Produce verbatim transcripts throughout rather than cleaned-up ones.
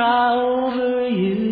cry over you.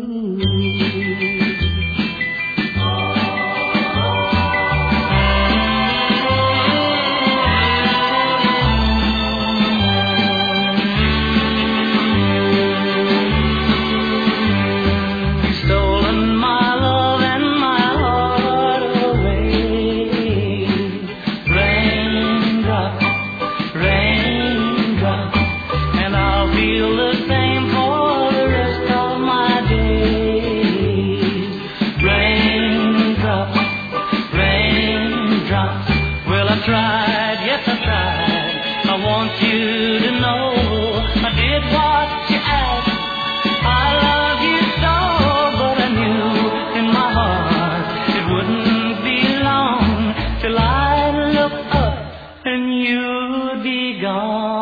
Tried, yes I tried. I want you to know I did what you asked. I love you so, but I knew in my heart it wouldn't be long till I'd look up and you'd be gone.